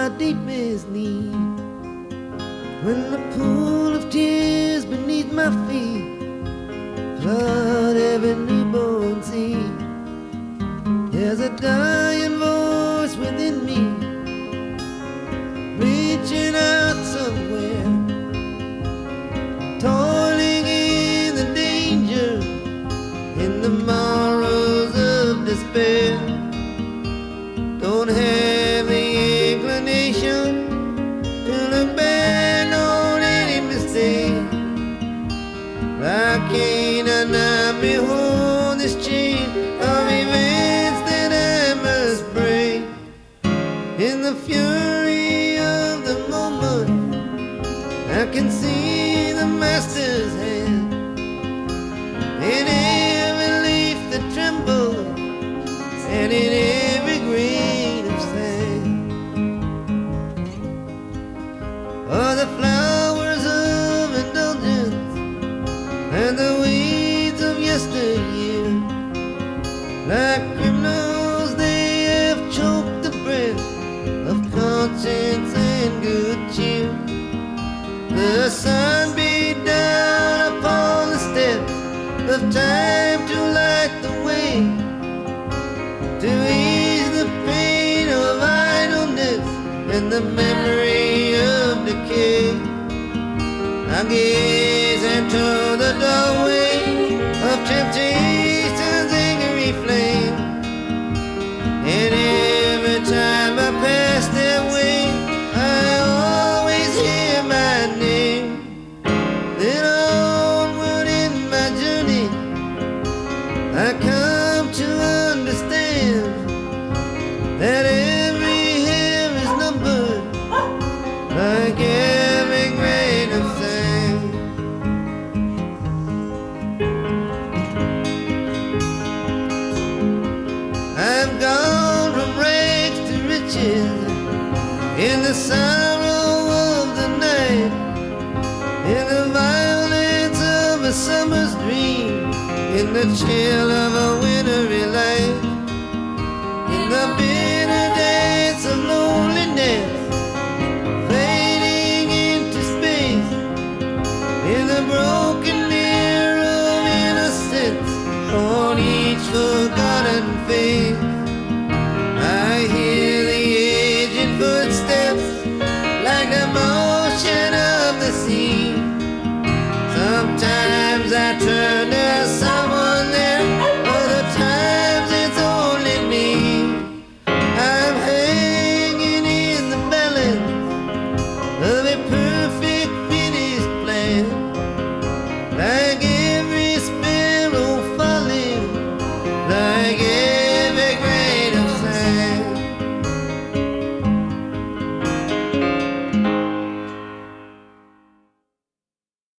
my deepest need. When the pool of tears beneath my feet flood every newborn seed, there's a dying voice within me, reaching out somewhere, toiling in the danger, in the morrows of despair. Don't have the inclination to look back on any mistake. I can't not behold this chain of events that I must break. In the fury of the moment, I can see the master's hand in every leaf that trembles and in every grain of sand. Oh, the flowers of indulgence and the weeds of yesteryear, like criminals they have choked the breath of conscience and good cheer. The sun beat down upon the steps of time to light the way, to ease the pain of idleness and the memory of decay. I gaze into the doorway of temptation's angry flame, and every time I pass that way, I always hear my name. Then onward in my journey, I come to understand that every hair is numbered, like every grain of sand. I've gone from rags to riches in the sorrow of the night, in the violence of a summer's dream, in the chill of a wintry light, in the bitter dance of loneliness, fading into space, in the broken mirror of innocence on each forgotten face. I hear the aged footsteps